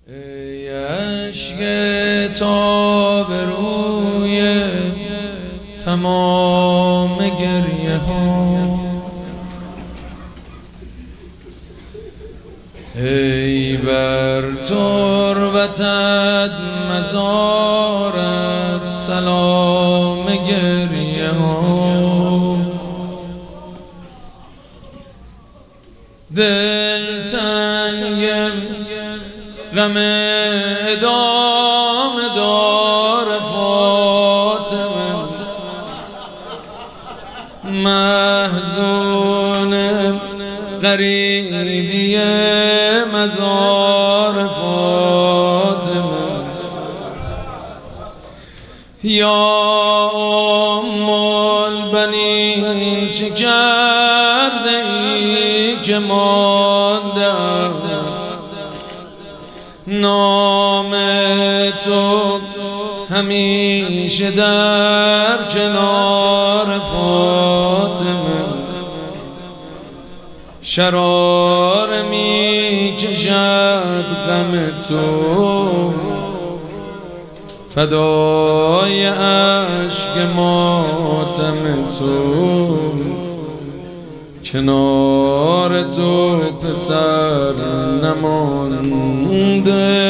ای اشک تاب روی تمام گریه ها، ای بر تربتت مزارت سلام گریه ها، دل تنگم غم ادامه دار فاطمه، محزونم غریبی مزار فاطمه، یا ام البنین چه کرده ای که مانده است نام تو همیشه در کنار فاطمه، شرار می کشد غم تو فدای اشک ماتم تو، کنار تو پسر نمانده،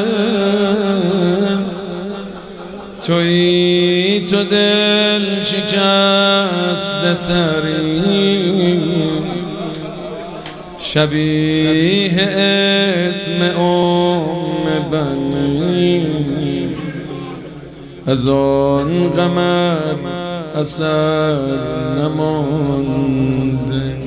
تویی تو دل شکسته ترین، شبیه اسم ام بنین، از آن غمت اثر نمانده،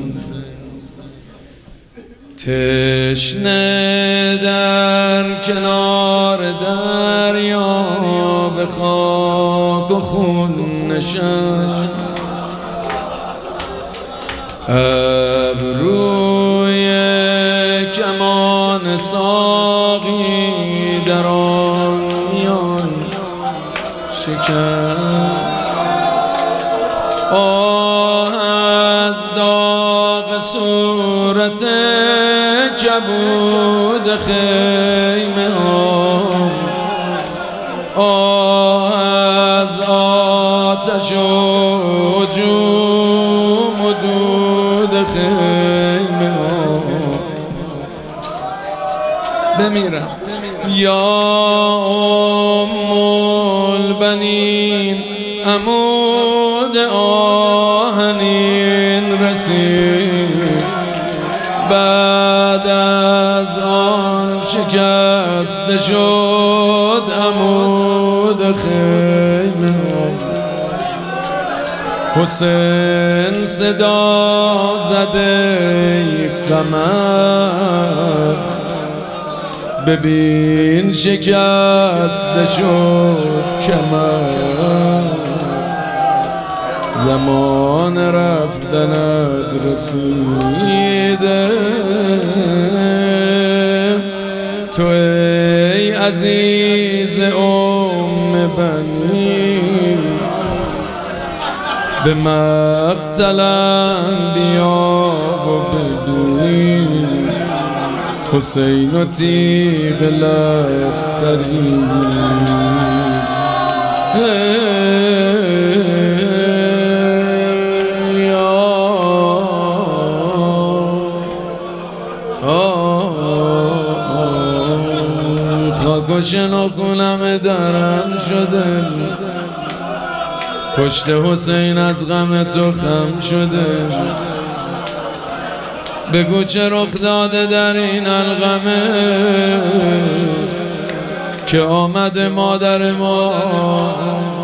تشنه در کنار دریا به خاک و خون نشست، ابروی کمان ساقی در آن میان شکست، آه از داغ صورت کبود خیمه ها، آه از آتش و هجوم و دود خیمه ها، بمیرم یا ام البنین عمود آهنین رسید، بعد از آن شکسته شد عمود خیمه، حسین صدا زده قمر، ببین شکسته شد کمر، زمان رفتنت رسیده، تو ای عزیز ام بنین به مقتلم بیا و ببین، حسین و تیغ لب داریم، خاکوشن و خونم درم شده، پشت حسین از غم تو خم شده، بگو چه رخ داده در این الغمه که آمده مادر ما